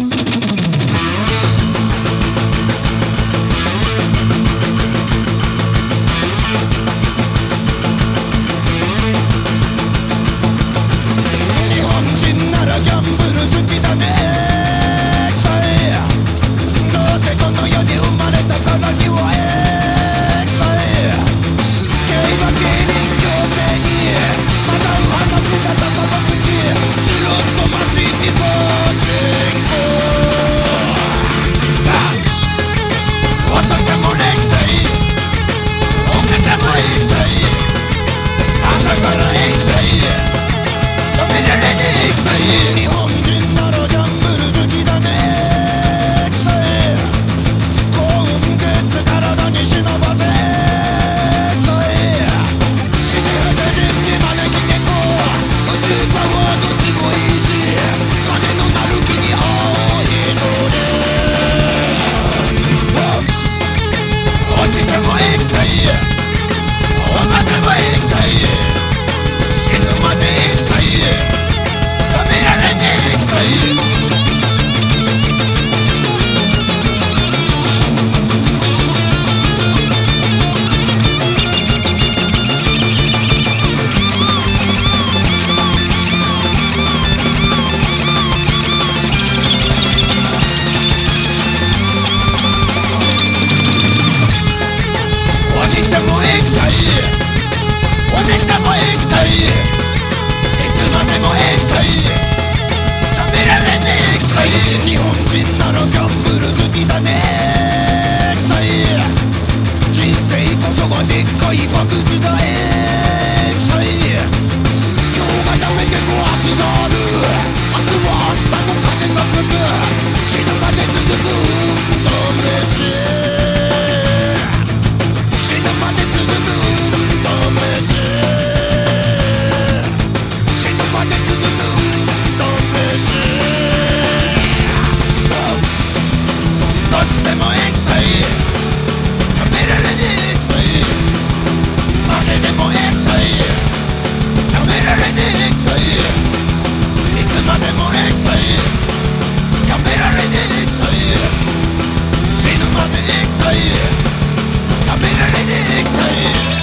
日本人ならギャンブル好きだね臭い人生こそがでっかい博打だ臭い今日がダメでも明日がある明日は明日の風が吹く死ぬまで続く運動飯死ぬまで続く運動飯死ぬまで続く運動飯どうしてもエクサイやめられねえエクサイ負けでもエクサイやめられねえエクサイいつまでもエクサイやめられねえエクサイ死ぬまでエクサイやめられねえエクサイ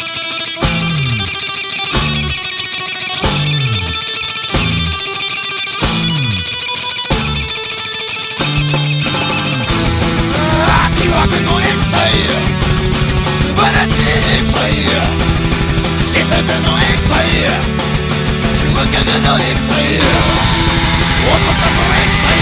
素晴らしいエクサイ自然のエクサイ究極のエクサイ男のエクサイ